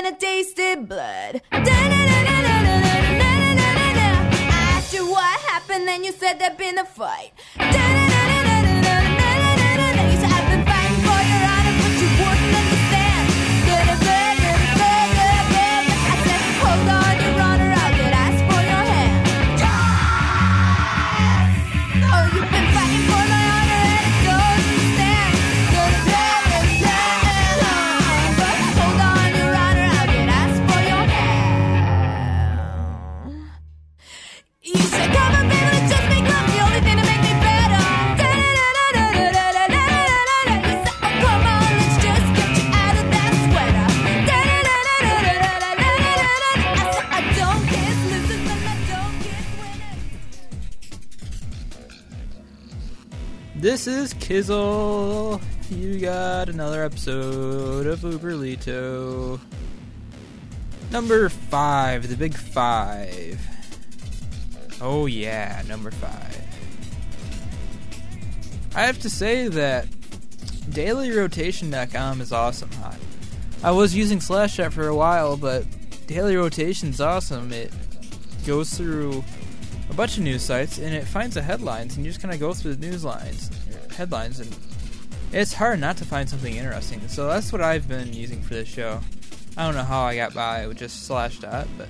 and I tasted blood. I asked you what happened, then you said there'd been a fight. You said I've been fighting for your honor, but you wouldn't understand. I said, hold on, your honor, I'll get asked for your hand. Oh, you've been fighting for my honor and I don't understand. But hold on, your honor, I'll get asked for your hand. You said, come on, baby, let's just make love, the only thing to make me better. You said, oh, come on, let's just get you out of that sweater. I said, I don't kiss losers and I don't kiss winners. This is Kizzle. You got another episode of Uberlito. Number 5, the big 5. Oh yeah, number 5. I have to say that DailyRotation.com is awesome. I was using Slashdot for a while, but Daily Rotation's awesome. It goes through a bunch of news sites and it finds the headlines, and you just kind of go through the headlines, and it's hard not to find something interesting. So that's what I've been using for this show. I don't know how I got by with just Slashdot, but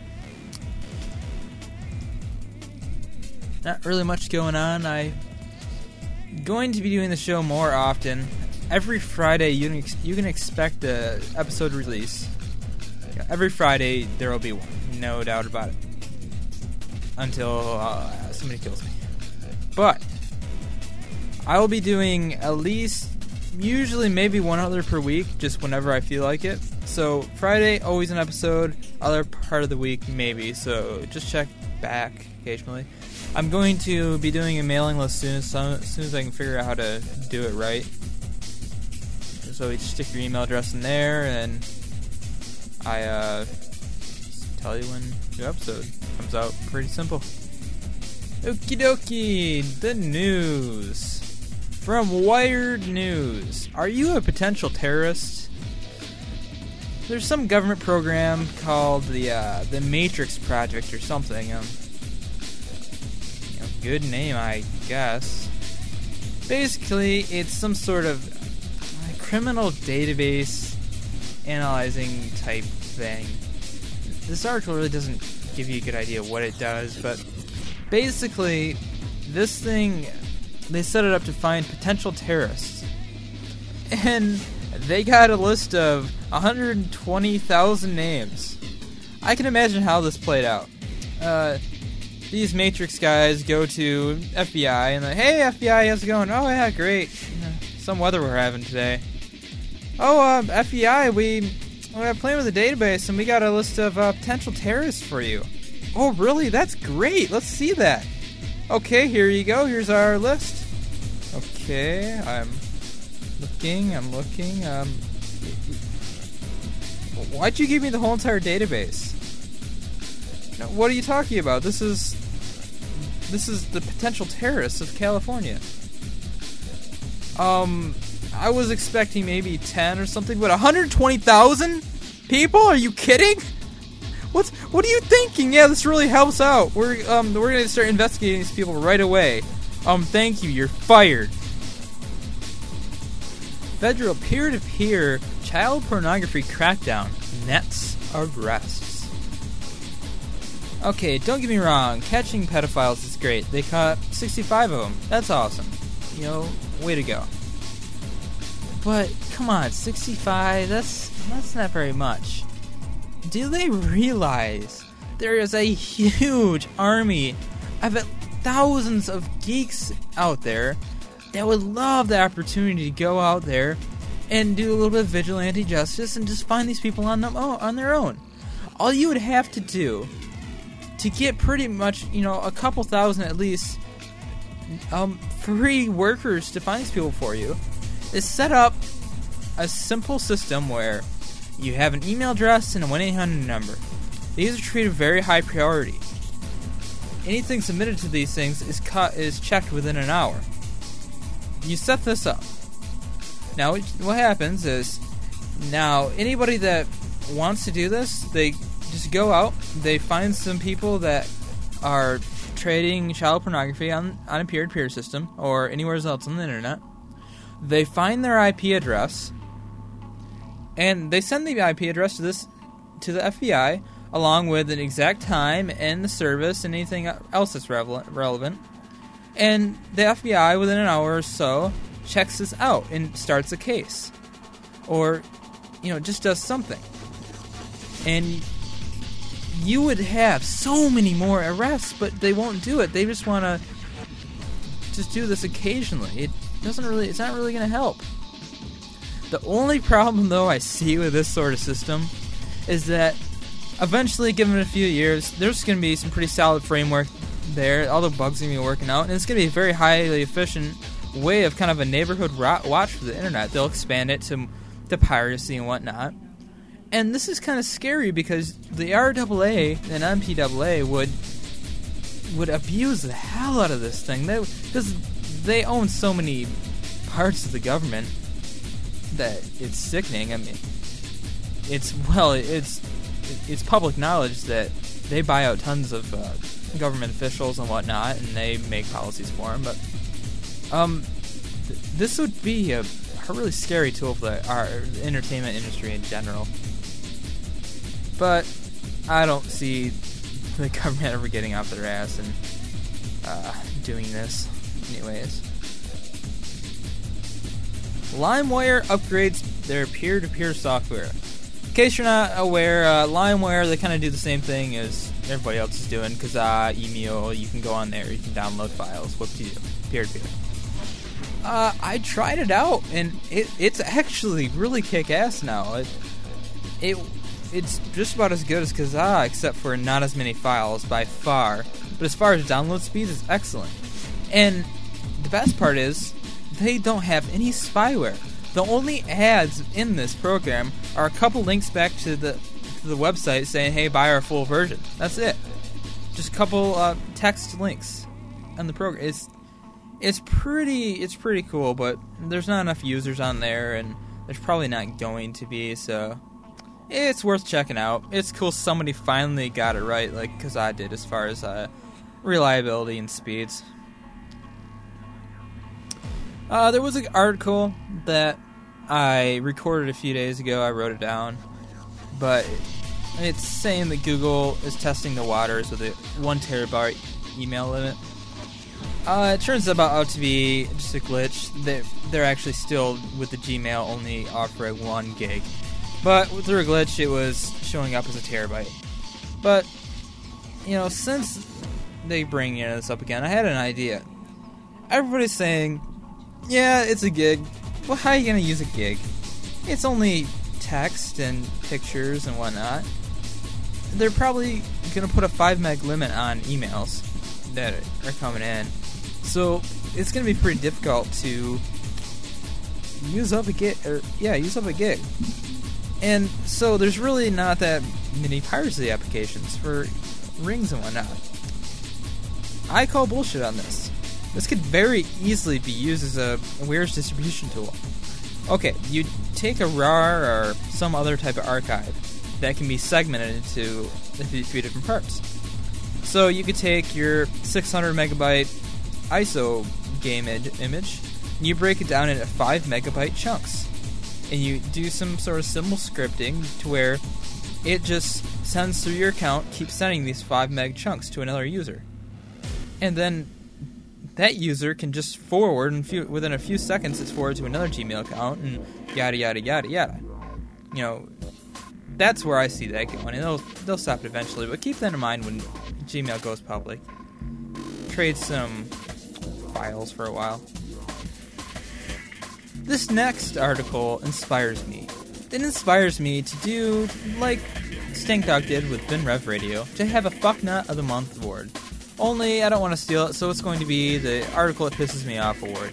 not really much going on. I'm going to be doing the show more often. Every Friday, you can expect an episode release. Every Friday, there will be one. No doubt about it. Until somebody kills me. But I will be doing at least, usually maybe one other per week, just whenever I feel like it. So Friday, always an episode. Other part of the week, maybe. So just check back occasionally. I'm going to be doing a mailing list as soon as I can figure out how to do it right. So you just stick your email address in there, and I tell you when new episode comes out. Pretty simple. Okie dokie, the news. From Wired News. Are you a potential terrorist? There's some government program called the Matrix Project or something. Good name, I guess. Basically, it's some sort of criminal database analyzing type thing. This article really doesn't give you a good idea what it does, but basically, this thing, they set it up to find potential terrorists. And they got a list of 120,000 names. I can imagine how this played out. These Matrix guys go to FBI and like, hey FBI, how's it going? Oh yeah, great. Some weather we're having today. Oh, FBI, we're playing with the database and we got a list of potential terrorists for you. Oh really? That's great. Let's see that. Okay, here you go. Here's our list. Okay, I'm looking. Why'd you give me the whole entire database? Now, what are you talking about? This is the potential terrorists of California. I was expecting maybe 10 or something, but 120,000 people? Are you kidding? What are you thinking? Yeah, this really helps out. We're gonna start investigating these people right away. Thank you. You're fired. Federal peer-to-peer child pornography crackdown nets arrests. Okay, don't get me wrong. Catching pedophiles is great. They caught 65 of them. That's awesome. Way to go. But come on, 65. That's not very much. Do they realize there is a huge army of thousands of geeks out there that would love the opportunity to go out there and do a little bit of vigilante justice and just find these people on their own? All you would have to do to get pretty much, a couple thousand at least free workers to find these people for you is set up a simple system where you have an email address and a 1-800 number. These are treated very high priority. Anything submitted to these things is checked within an hour. You set this up. Now, what happens is, now anybody that wants to do this, they just go out, they find some people that are trading child pornography on a peer-to-peer system or anywhere else on the internet. They find their IP address, and they send the IP address to the FBI, along with an exact time and the service and anything else that's relevant. And the FBI, within an hour or so, checks this out and starts a case. Or, just does something. And you would have so many more arrests, but they won't do it. They just want to just do this occasionally. It's not really going to help. The only problem, though, I see with this sort of system is that eventually, given it a few years, there's going to be some pretty solid framework there. All the bugs are going to be working out, and it's going to be a very highly efficient way of kind of a neighborhood watch for the internet. They'll expand it to piracy and whatnot. And this is kind of scary because the RAA and MPAA would abuse the hell out of this thing. Because they own so many parts of the government that it's sickening. I mean, it's public knowledge that they buy out tons of government officials and whatnot, and they make policies for them. But this would be a really scary tool for our entertainment industry in general. But I don't see the government ever getting off their ass and doing this anyways. LimeWire upgrades their peer-to-peer software. In case you're not aware, LimeWire, they kind of do the same thing as everybody else is doing. Kazaa, Emule, you can go on there, you can download files. What do you do? Peer-to-peer. I tried it out, and it's actually really kick-ass now. It's just about as good as Kazaa, except for not as many files by far. But as far as download speed, it's excellent. And the best part is, they don't have any spyware. The only ads in this program are a couple links back to the website saying, "Hey, buy our full version." That's it. Just a couple text links on the program. It's pretty cool, but there's not enough users on there, and there's probably not going to be. So it's worth checking out. It's cool somebody finally got it right, like Kazaa did, as far as reliability and speeds. There was an article that I recorded a few days ago. I wrote it down. But it's saying that Google is testing the waters with a 1 terabyte email limit. It turns out to be just a glitch. They're actually still, with the Gmail, only offering 1 gig. But through a glitch, it was showing up as a terabyte. But, since they bring this up again, I had an idea. Everybody's saying, yeah, it's a gig. Well, how are you going to use a gig? It's only text and pictures and whatnot. They're probably going to put a 5 meg limit on emails that are coming in. So it's going to be pretty difficult to use up a gig. And so there's really not that many piracy applications for rings and whatnot. I call bullshit on this. This could very easily be used as a WHERE's distribution tool. Okay, you take a RAR or some other type of archive that can be segmented into 3 different parts. So you could take your 600 megabyte ISO game image, and you break it down into 5 megabyte chunks. And you do some sort of simple scripting to where it just sends through your account, keeps sending these 5 meg chunks to another user. And then that user can just forward, and within a few seconds it's forwarded to another Gmail account, and yada yada yada yada. That's where I see that going, and they'll stop it eventually, but keep that in mind when Gmail goes public. Trade some files for a while. This next article inspires me. It inspires me to do like Stank Dog did with BinRev Radio, to have a Fucknut of the Month award. Only, I don't want to steal it, so it's going to be the article that pisses me off award.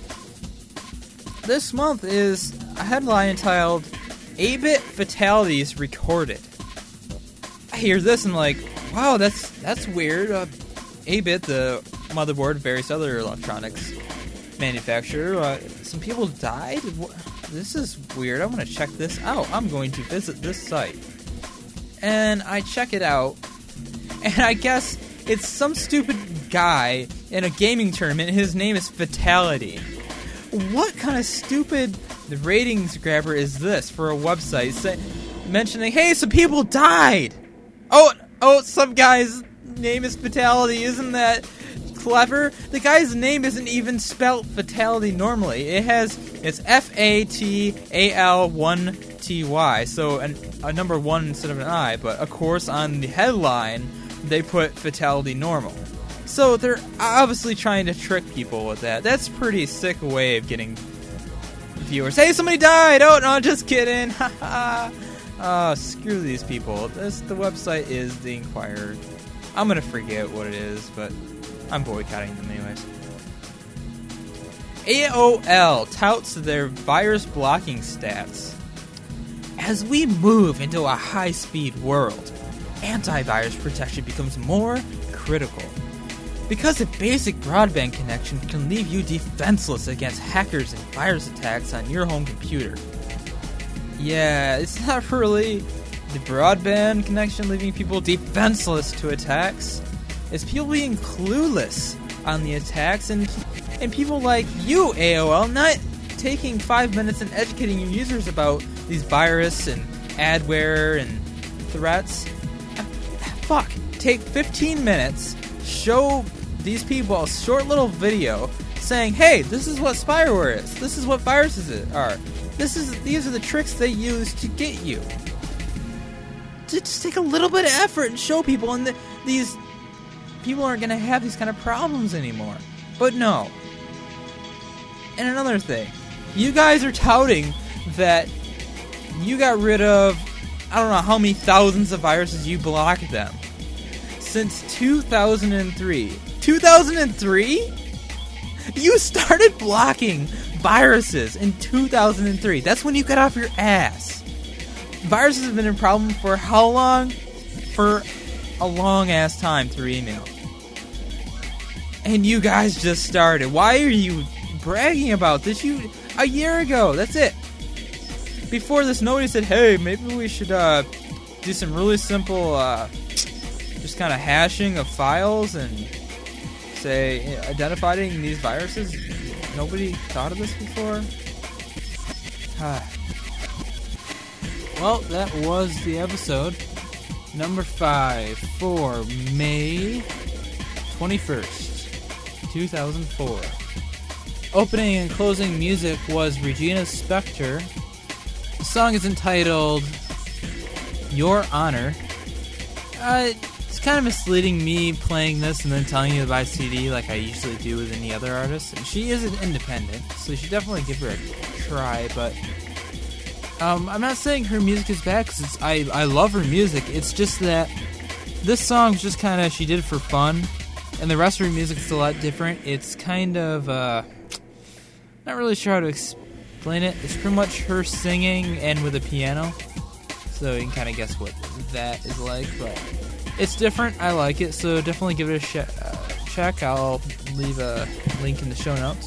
This month is a headline entitled, 8-bit fatalities recorded. I hear this and I'm like, wow, that's weird. 8-bit, the motherboard of various other electronics manufacturer, some people died? this is weird. I want to check this out. I'm going to visit this site. And I check it out, and I guess it's some stupid guy in a gaming tournament. His name is Fatality. What kind of stupid ratings grabber is this for a website mentioning, hey, some people died? Oh, some guy's name is Fatality. Isn't that clever? The guy's name isn't even spelled Fatality normally. It's Fatal1ty, so a number 1 instead of an I, but of course on the headline they put Fatality normal. So they're obviously trying to trick people with that. That's a pretty sick way of getting viewers. Hey, somebody died! Oh, no, just kidding. Haha. Oh, screw these people. The website is The Inquirer. I'm gonna forget what it is, but I'm boycotting them anyways. AOL touts their virus blocking stats. As we move into a high-speed world, antivirus protection becomes more critical. Because a basic broadband connection can leave you defenseless against hackers and virus attacks on your home computer. Yeah, it's not really the broadband connection leaving people defenseless to attacks. It's people being clueless on the attacks and people like you, AOL, not taking 5 minutes and educating your users about these virus and adware and threats. Fuck. Take 15 minutes, show these people a short little video saying, hey, this is what spyware is. This is what viruses are. These are the tricks they use to get you. Just take a little bit of effort and show people, and these people aren't going to have these kind of problems anymore. But no. And another thing, you guys are touting that you got rid of, I don't know how many thousands of viruses you blocked them. Since 2003. 2003? You started blocking viruses in 2003. That's when you got off your ass. Viruses have been a problem for how long? For a long ass time through email. And you guys just started. Why are you bragging about this? A year ago, that's it. Before this, nobody said, hey, maybe we should do some really simple just kind of hashing of files and say identifying these viruses. Nobody thought of this before? Well, that was the episode. Number 5 for May 21st, 2004. Opening and closing music was Regina Spektor. The song is entitled Your Honor. It's kind of misleading me playing this and then telling you to buy a CD like I usually do with any other artist. And she is an independent, so you should definitely give her a try, but I'm not saying her music is bad, because I love her music. It's just that this song's just kind of, she did it for fun, and the rest of her music's a lot different. It's kind of, not really sure how to explain it. It's pretty much her singing and with a piano, so you can kind of guess what that is like, but it's different. I like it, so definitely give it a check. I'll leave a link in the show notes.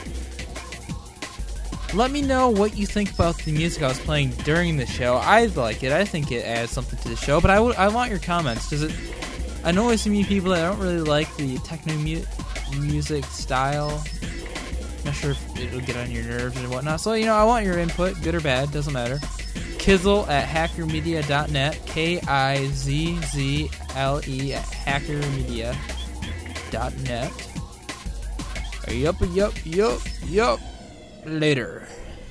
Let me know what you think about the music I was playing during the show. I like it. I think it adds something to the show, but I want your comments. I know there's some people that don't really like the techno music style. Not sure if it'll get on your nerves and whatnot. So, I want your input, good or bad, doesn't matter. Kizzle at hackermedia.net, Kizzle at hackermedia.net. Yup. Later.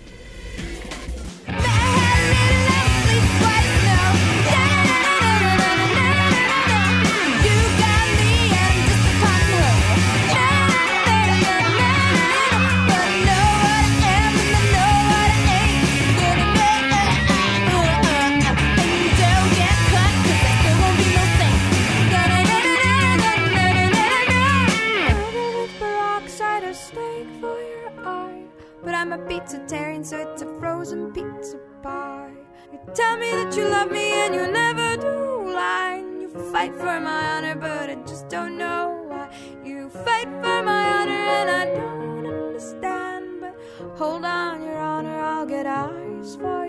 Pizzatarian, so it's a frozen pizza pie. You tell me that you love me and you never do lie. You fight for my honor, but I just don't know why. You fight for my honor and I don't understand. But hold on, your honor, I'll get eyes for